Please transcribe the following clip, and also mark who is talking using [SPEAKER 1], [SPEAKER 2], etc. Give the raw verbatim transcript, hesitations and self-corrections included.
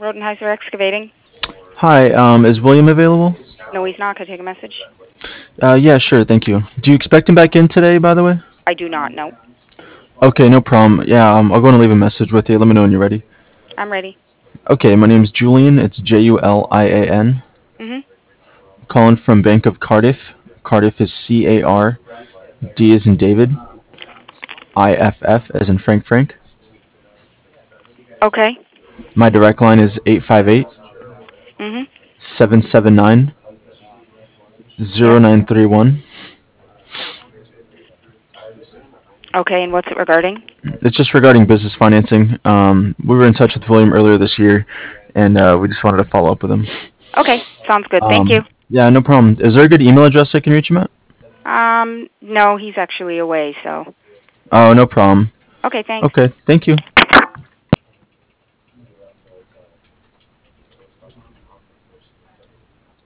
[SPEAKER 1] Rodenheiser Excavating.
[SPEAKER 2] Hi, um, is William available?
[SPEAKER 1] No, he's not. Can I take a message?
[SPEAKER 2] Uh, yeah, sure, thank you. Do you expect him back in today, by the way?
[SPEAKER 1] I do not know.
[SPEAKER 2] Okay, no problem. Yeah, um, I'll go and leave a message with you. Let me know when you're ready.
[SPEAKER 1] I'm ready.
[SPEAKER 2] Okay, my name's Julian. It's J U L I A N.
[SPEAKER 1] Mhm.
[SPEAKER 2] Calling from Bank of Cardiff. Cardiff is C A R D as in David, I F F as in Frank Frank.
[SPEAKER 1] Okay.
[SPEAKER 2] My direct line is eight five eight
[SPEAKER 1] Mhm.
[SPEAKER 2] seven seven nine zero
[SPEAKER 1] Yep.
[SPEAKER 2] nine three one.
[SPEAKER 1] Okay, and what's it regarding?
[SPEAKER 2] It's just regarding business financing. Um, we were in touch with William earlier this year, and uh, we just wanted to follow up with him.
[SPEAKER 1] Okay, sounds good. Thank you.
[SPEAKER 2] Um, yeah, no problem. Is there a good email address I can reach him at?
[SPEAKER 1] Um, no, he's actually away, so.
[SPEAKER 2] Oh, no problem.
[SPEAKER 1] Okay, thanks.
[SPEAKER 2] Okay, thank you.